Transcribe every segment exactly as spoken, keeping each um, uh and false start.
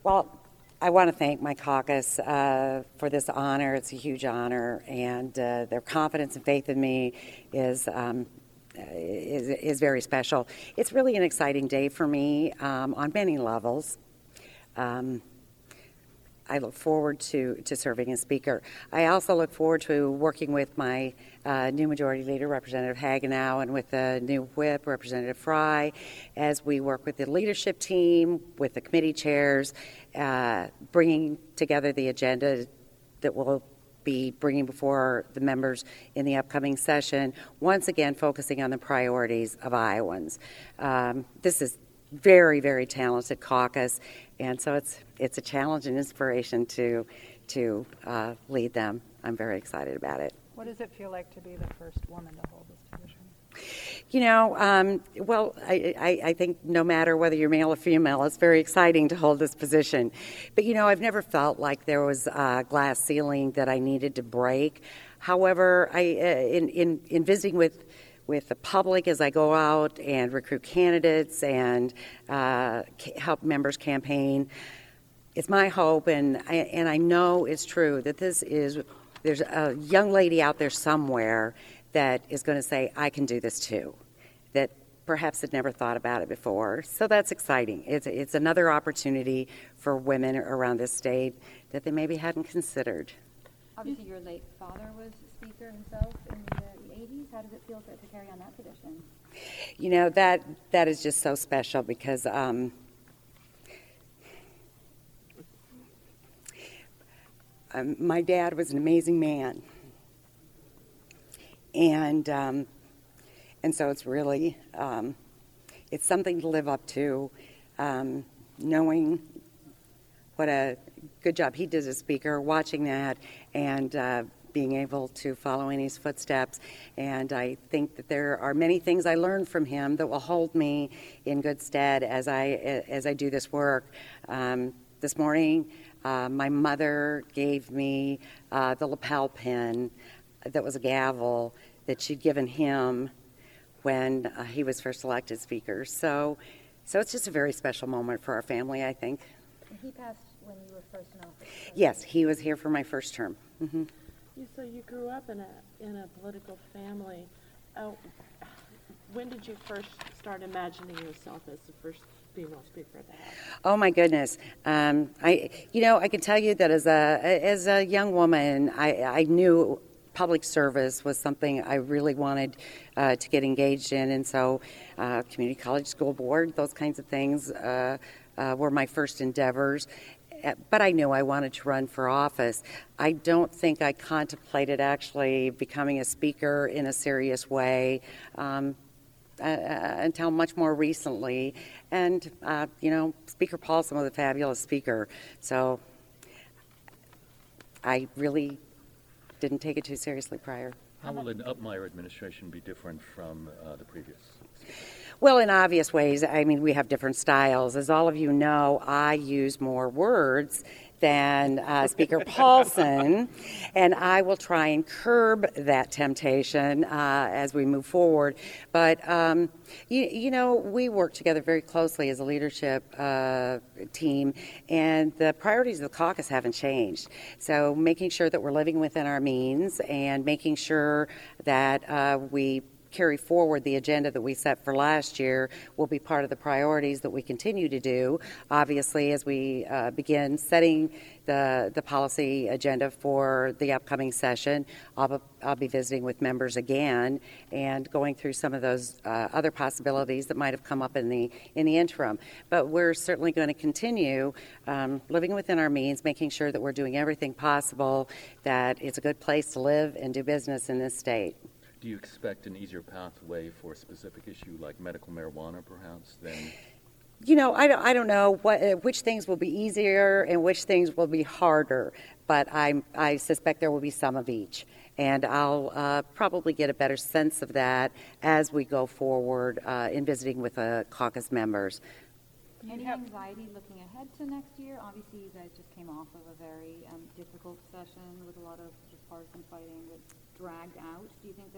Well, I want to thank my caucus uh, for this honor. It's a huge honor, and uh, their confidence and faith in me is, um, is is very special. It's really an exciting day for me um, on many levels. Um, I look forward to, to serving as Speaker. I also look forward to working with my uh, new Majority Leader, Representative Hagenow, and with the new Whip, Representative Fry, as we work with the leadership team, with the committee chairs, uh, bringing together the agenda that will be bringing before the members in the upcoming session, once again focusing on the priorities of Iowans. Um, this is very, very talented caucus, and so it's it's a challenge and inspiration to to uh, lead them. I'm very excited about it. What does it feel like to be the first woman to hold this position? You know, um, well, I, I, I think no matter whether you're male or female, it's very exciting to hold this position. But, you know, I've never felt like there was a glass ceiling that I needed to break. However, I uh, in, in, in visiting with with the public as I go out and recruit candidates and uh, help members campaign, it's my hope, and I, and I know it's true, that this is, there's a young lady out there somewhere that is going to say, I can do this too, that perhaps had never thought about it before. So that's exciting. It's, it's another opportunity for women around this state that they maybe hadn't considered. Obviously, your late father was Speaker himself in the eighties. How does it feel to, to carry on that tradition? You know, that that is just so special because um, um, my dad was an amazing man. And um, and so it's really, um, it's something to live up to, um, knowing what a good job he did as Speaker, watching that, and uh, being able to follow in his footsteps. And I think that there are many things I learned from him that will hold me in good stead as I as I do this work. Um, this morning, uh, my mother gave me uh, the lapel pin that was a gavel that she'd given him when uh, he was first elected Speaker. So, so it's just a very special moment for our family, I think. And he passed when you were first in office. Yes, he was here for my first term. Mm-hmm. You, so you grew up in a in a political family. Uh, when did you first start imagining yourself as the first female Speaker of the House? Oh my goodness! Um, I, you know, I can tell you that as a as a young woman, I, I knew public service was something I really wanted uh, to get engaged in, and so uh, community college, school board, those kinds of things uh, uh, were my first endeavors. But I knew I wanted to run for office. I don't think I contemplated actually becoming a speaker in a serious way um, uh, until much more recently. And, uh, you know, Speaker Paulson was a fabulous speaker. So I really didn't take it too seriously prior. How will an Upmeyer administration be different from uh, the previous? Well, in obvious ways. I mean, we have different styles. As all of you know, I use more words than uh, Speaker Paulson, and I will try and curb that temptation uh, as we move forward. But, um, you, you know, we work together very closely as a leadership uh, team, and the priorities of the caucus haven't changed. So making sure that we're living within our means and making sure that uh, we carry forward the agenda that we set for last year will be part of the priorities that we continue to do. Obviously, as we uh, begin setting the the policy agenda for the upcoming session, I'll be, I'll be visiting with members again and going through some of those uh, other possibilities that might have come up in the in the interim. But we're certainly going to continue um, living within our means, making sure that we're doing everything possible, that it's a good place to live and do business in this state. Do you expect an easier pathway for a specific issue like medical marijuana, perhaps, than? You know, I don't, I don't know what, uh, which things will be easier and which things will be harder, but I, I suspect there will be some of each. And I'll uh, probably get a better sense of that as we go forward uh, in visiting with uh, caucus members. Any anxiety looking ahead to next year? Obviously, you guys just came off of a very um, difficult session with a lot of just partisan fighting that dragged out. Do you think that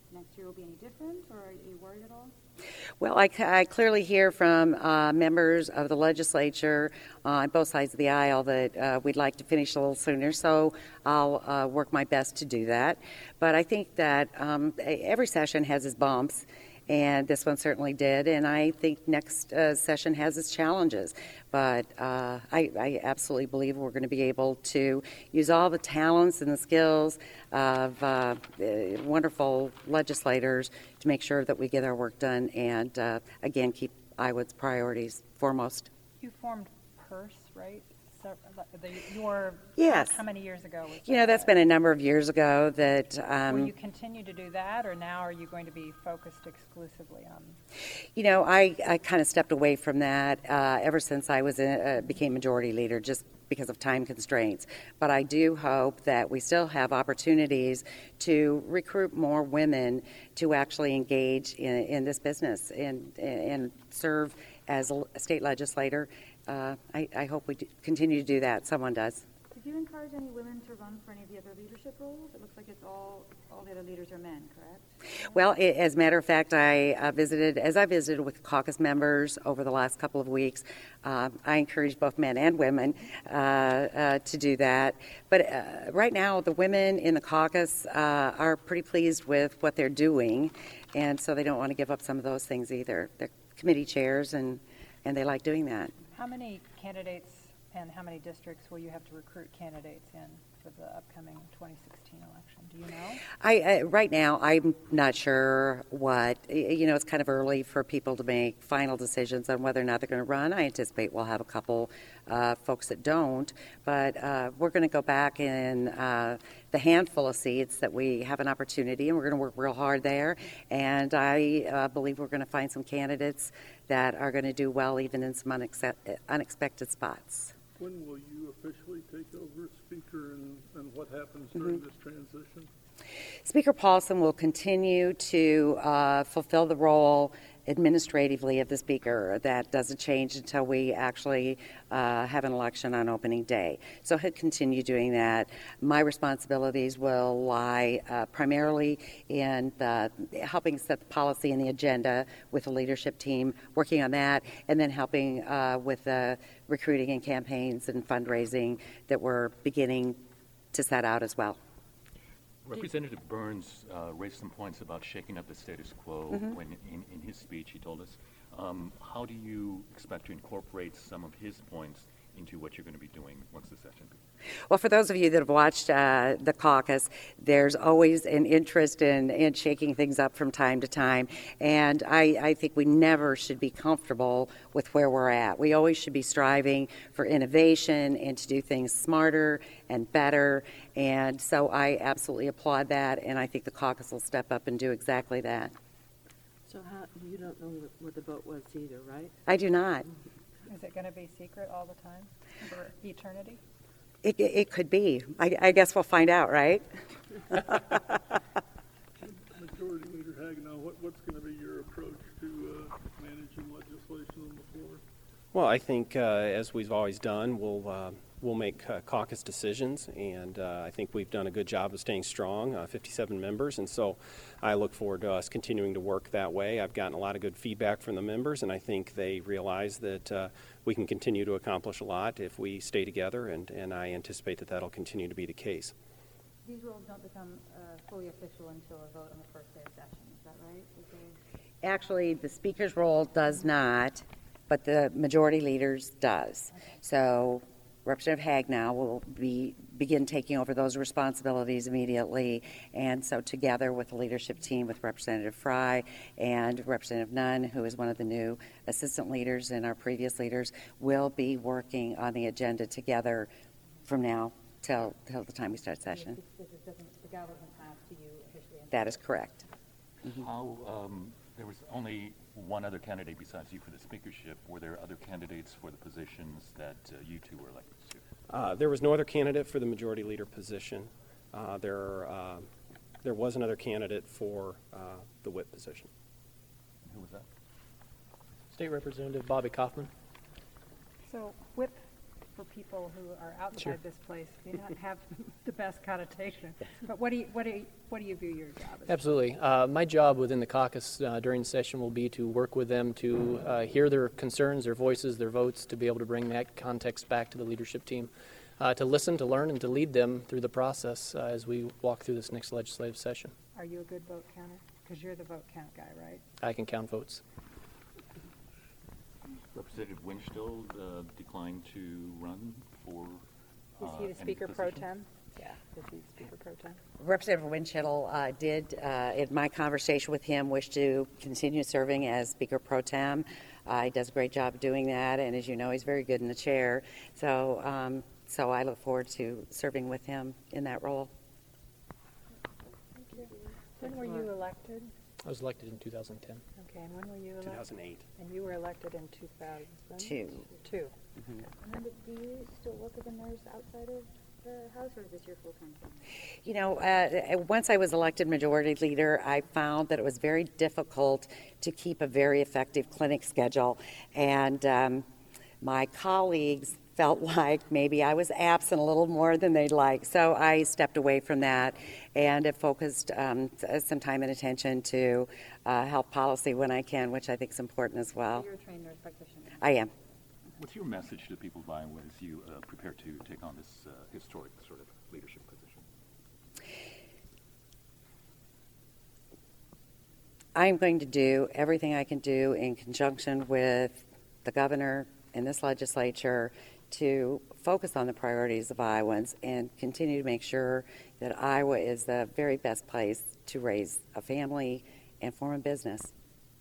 next year will be any different, or are you worried at all? Well, I, I clearly hear from uh, members of the legislature on both sides of the aisle that uh, we'd like to finish a little sooner, so I'll uh, work my best to do that. But I think that um, every session has its bumps, and this one certainly did, and I think next uh, session has its challenges. But uh, I, I absolutely believe we're going to be able to use all the talents and the skills of uh, uh, wonderful legislators to make sure that we get our work done and, uh, again, keep I W A D's priorities foremost. You formed PERS, right? So, the, your, Yes. How many years ago was You know, that? that's been a number of years ago that... Um, Will you continue to do that, or now are you going to be focused exclusively on? You know, I, I kind of stepped away from that uh, ever since I was in, uh, became majority leader, just because of time constraints. But I do hope that we still have opportunities to recruit more women to actually engage in, in this business and, and serve as a state legislator. Uh, I, I hope we do continue to do that. Someone does. Did you encourage any women to run for any of the other leadership roles? It looks like it's all, all the other leaders are men, correct? Well, I as a matter of fact, I uh, visited, as I visited with caucus members over the last couple of weeks, uh, I encourage both men and women uh, uh, to do that. But uh, right now, the women in the caucus uh, are pretty pleased with what they're doing, and so they don't want to give up some of those things either. They're committee chairs, and, and they like doing that. How many candidates and how many districts will you have to recruit candidates in for the upcoming twenty sixteen election? Do you know? I, uh, right now, I'm not sure what, you know, it's kind of early for people to make final decisions on whether or not they're going to run. I anticipate we'll have a couple uh, folks that don't, but uh, we're going to go back in uh, the handful of seats that we have an opportunity, and we're going to work real hard there. And I uh, believe we're going to find some candidates that are going to do well even in some unex- unexpected spots. When will you officially take over as Speaker, and, and what happens during Mm-hmm. this transition? Speaker Paulson will continue to uh, fulfill the role administratively of the Speaker. That doesn't change until we actually uh, have an election on opening day. So he'll continue doing that. My responsibilities will lie uh, primarily in the, helping set the policy and the agenda with the leadership team, working on that, and then helping uh, with the recruiting and campaigns and fundraising that we're beginning to set out as well. Representative Burns uh, raised some points about shaking up the status quo Mm-hmm. when, in, in his speech, he told us. Um, how do you expect to incorporate some of his points into what you're going to be doing once the session begins? Well, for those of you that have watched uh, the caucus, there's always an interest in, in shaking things up from time to time. And I, I think we never should be comfortable with where we're at. We always should be striving for innovation and to do things smarter and better. And so I absolutely applaud that, and I think the caucus will step up and do exactly that. So how, you don't know what the vote was either, right? I do not. Is it going to be secret all the time for eternity? It, it, it could be. I, I guess we'll find out, right? Majority Leader Hagenow, what, what's going to be your approach to uh, managing legislation on the floor? Well, I think, uh, as we've always done, we'll uh, we'll make uh, caucus decisions, and uh, I think we've done a good job of staying strong, uh, fifty-seven members, and so I look forward to us continuing to work that way. I've gotten a lot of good feedback from the members, and I think they realize that uh, we can continue to accomplish a lot if we stay together, and, and I anticipate that that'll continue to be the case. These rules don't become uh, fully official until a vote on the first day of session, is that right? Is there... Actually, the speaker's role does not, but the majority leader's does. So Representative Hagenow will be begin taking over those responsibilities immediately, and so together with the leadership team, with Representative Fry and Representative Nunn, who is one of the new assistant leaders and our previous leaders, will be working on the agenda together from now till till the time we start session. This, this doesn't, the gavel doesn't pass to you officially. That is correct. How, um, there was only one other candidate besides you for the speakership. Were there other candidates for the positions that uh, you two were elected to? Uh, there was no other candidate for the majority leader position. Uh, there, uh, there was another candidate for uh, the whip position. Who was that? State Representative Bobby Kaufman. So whip for people who are outside Sure. this place may not have the best connotation. But what do you, what do you, what do you view your job as? Absolutely. Uh, my job within the caucus uh, during the session will be to work with them to uh, hear their concerns, their voices, their votes, to be able to bring that context back to the leadership team, uh, to listen, to learn, and to lead them through the process uh, as we walk through this next legislative session. Are you a good vote counter? Because you're the vote count guy, right? I can count votes. Representative Winchell uh, declined to run for. Is uh, he the any Speaker pro position? tem? Yeah. Is he Speaker pro tem? Representative Winchell uh, did, uh, in my conversation with him, wish to continue serving as Speaker Pro Tem. Uh, he does a great job doing that, and as you know, he's very good in the chair. So, um, so I look forward to serving with him in that role. When were you elected? I was elected in two thousand ten. Okay, and when were you elected? two thousand eight. And you were elected in two thousand? Two. Two. And do you still work as a nurse outside of the House, or is this your full-time thing? You know, uh, once I was elected majority leader, I found that it was very difficult to keep a very effective clinic schedule. And um, my colleagues felt like maybe I was absent a little more than they'd like. So I stepped away from that and have focused um, some time and attention to uh, health policy when I can, which I think is important as well. You're a trained nurse practitioner. I am. What's your message to the people of Iowa as you uh, prepare to take on this uh, historic sort of leadership position? I'm going to do everything I can do in conjunction with the governor and this legislature to focus on the priorities of Iowans and continue to make sure that Iowa is the very best place to raise a family and form a business.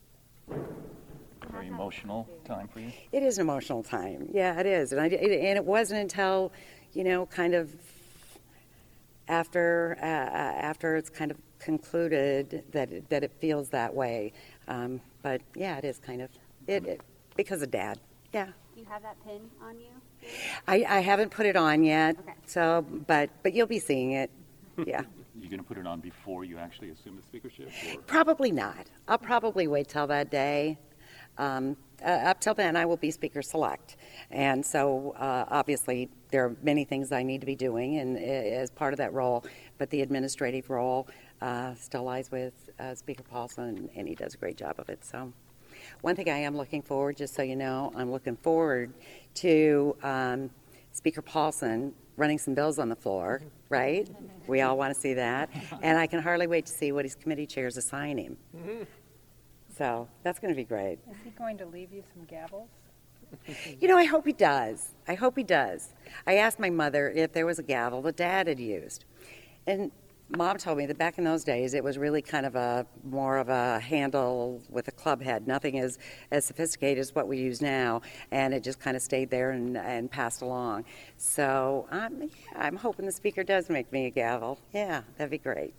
Very emotional time for you? It is an emotional time. Yeah, it is. And, I, it, and it wasn't until, you know, kind of after uh, after it's kind of concluded that it, that it feels that way. Um, but, yeah, it is kind of, it, it because of Dad. Yeah. Do you have that pin on you? I, I haven't put it on yet, Okay. so but but you'll be seeing it. Yeah. You're going to put it on before you actually assume the speakership? Or? Probably not. I'll probably wait till that day. Um, uh, up till then, I will be Speaker Select, and so uh, obviously there are many things I need to be doing, and uh, as part of that role, but the administrative role uh, still lies with uh, Speaker Paulson, and he does a great job of it. So. One thing I am looking forward, just so you know, I'm looking forward to um, Speaker Paulson running some bills on the floor, right? We all want to see that. And I can hardly wait to see what his committee chairs assign him. So that's going to be great. Is he going to leave you some gavels? You know, I hope he does. I hope he does. I asked my mother if there was a gavel that Dad had used. And Mom told me that back in those days, it was really kind of a more of a handle with a club head, nothing as, as sophisticated as what we use now, and it just kind of stayed there and, and passed along. So um, yeah, I'm hoping the speaker does make me a gavel. Yeah, that'd be great.